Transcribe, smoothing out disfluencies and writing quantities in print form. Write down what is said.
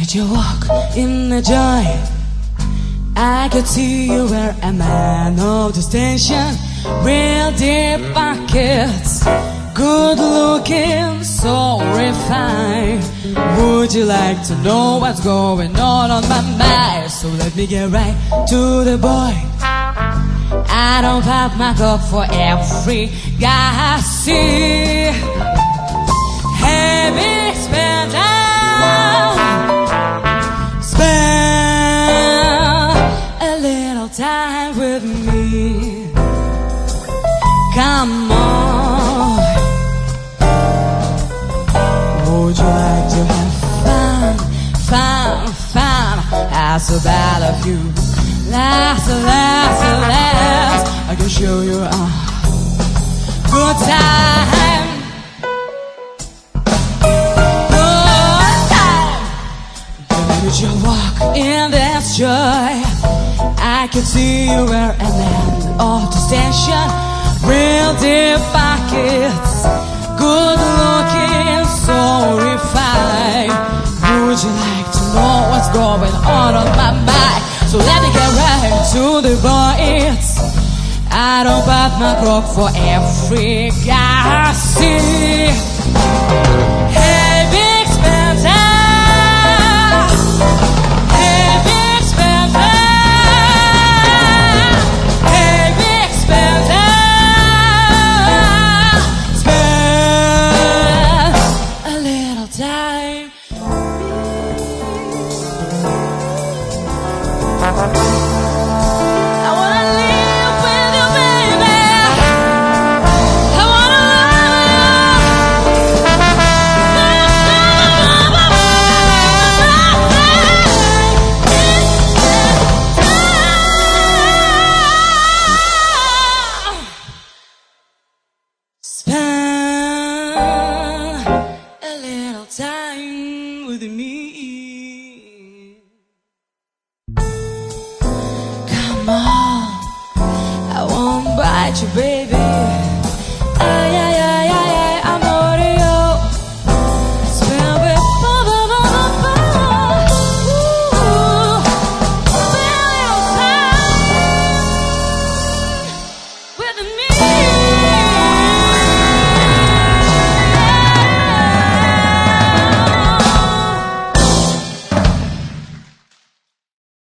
Did you walk in the joy? I could see you were a man of distinction, real deep pockets, good looking, so refined. Would you like to know what's going on my mind? So let me get right to the point. I don't pop my cup for every guy I see. Heavy spend a little time with me. Come on. Would you like to have fun? As a battle of you. Last. I can show you a good time. Did you walk in this joy? I could see you were a man of distinction, real deep pockets, good looking, so refined. Would you like to know what's going on my mind? So let me get right to the point. I don't pop my cork for every guy I see. Heavy expensive, heavy expensive, heavy expensive. Spend a little time.